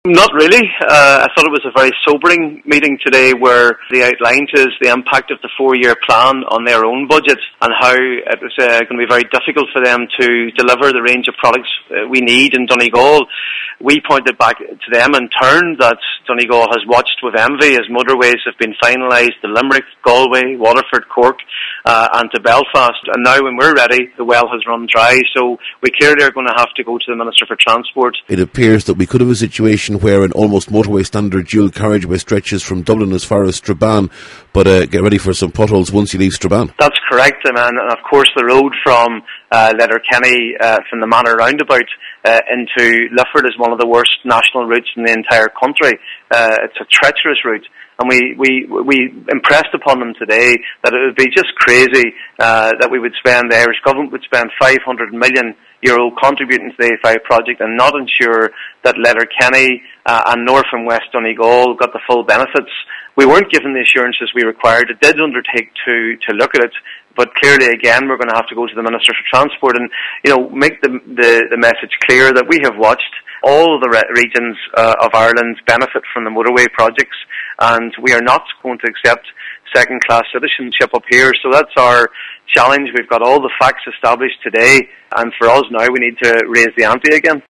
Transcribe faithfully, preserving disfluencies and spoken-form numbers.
Not really. Uh, I thought it was a very sobering meeting today where they outlined to us the impact of the four-year plan on their own budget and how it was uh, going to be very difficult for them to deliver the range of products uh, we need in Donegal. We pointed back to them in turn that Donegal has watched with envy as motorways have been finalised to Limerick, Galway, Waterford, Cork uh, and to Belfast. And now when we're ready, the well has run dry. So we clearly are going to have to go to the Minister for Transport. It appears that we could have a situation where an almost motorway standard dual carriageway stretches from Dublin as far as Strabane, but uh, get ready for some potholes once you leave Strabane. That's correct, and, and of course the road from uh, Letterkenny, uh, from the Manor roundabout uh, into Lifford is one of the worst national routes in the entire country. Uh, it's a treacherous route. And we, we, we impressed upon them today that it would be just crazy uh, that we would spend, the Irish government would spend five hundred million euro contributing to the A five project and not ensure that Letterkenny uh, and North and West Donegal got the full benefits. We weren't given the assurances we required. It did undertake to, to look at it, but clearly again we're going to have to go to the Minister for Transport and, you know, make the, the, the message clear that we have watched all of the re- regions uh, of Ireland benefit from the motorway projects, and we are not going to accept second-class citizenship up here. So that's our challenge. We've got all the facts established today, and for us now we need to raise the ante again.